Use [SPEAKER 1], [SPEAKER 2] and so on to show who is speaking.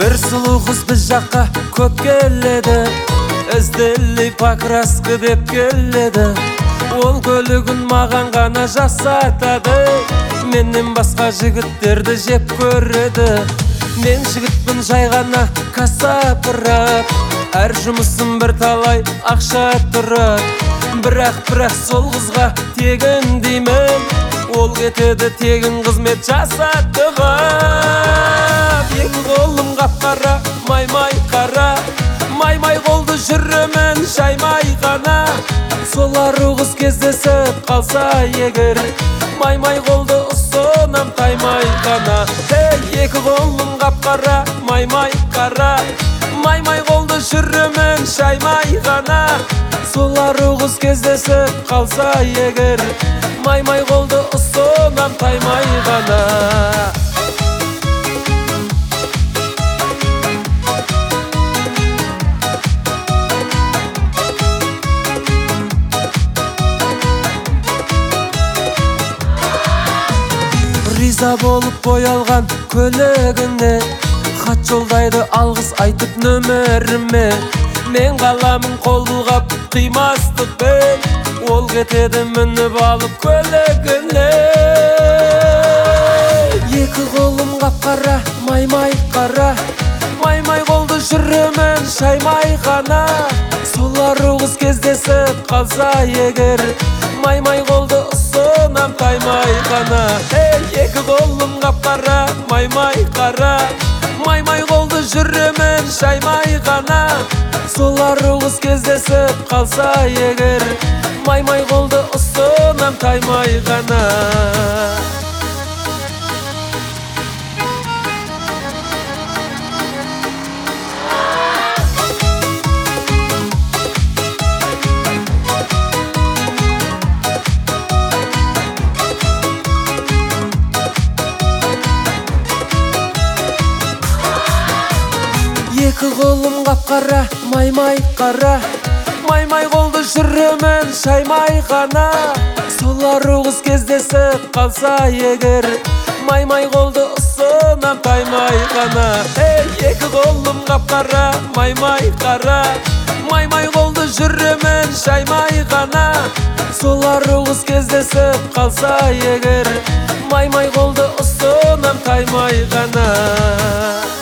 [SPEAKER 1] Bir sulu kız biz жаққа көп келеді, іздели покраска деп келеді. Ол көлігін маған ғана жасатады, менен басқа жігіттерді жеп көреді. Мен жігітпін жай ғана кассапырап, әр жұмысым бір талай ақша тұрады. Бірақ сол қызға тегін деймін, ол кетеді тегін қызмет жасатуға. Екі қолым қап-қара, май-май қара, май-май қолды жүремін шаймай ғана. Сол ару қыз кездесіп қалса егер, май-май қолды ұсынам таймай ғана. Екі қолым қап-қара, май-май қара, май-май қолды жүремін шаймай ғана. Сол ару қыз кездесіп қалса егер, май-май қолды ұсынам таймай ғана. Риза болып боялған көлігіне, хат жолдайды алғыс айтып нөміріме. Мен қаламын қол бұлғап қимастықпен, ол кетеді мініп алып көлігіне. Екі қолым қап-қара, май-май қара, май-май қолды жүремін шаймай ғана. Сол ару қыз кездесіп қалса егер, май-май қолды ұсынам таймай ғана. Екі қолым қап-қара, май-май қара, май-май қолды жүремін шаймай ғана. Сол ару қыз кездесіп қалса егер, май-май қолды ұсынам таймай ғана. Екі қолым қап-қара, май-май қара, май-май қолды жүремін шаймай ғана. Сол ару қыз кездесіп қалса егер, май-май қолды ұсынам таймай ғана. Екі қолым қап-қара, май-май қара, май-май қолды жүремін шаймай ғана. Сол ару қыз кездесіп қалса егер, май-май қолды ұсынам таймай ғана.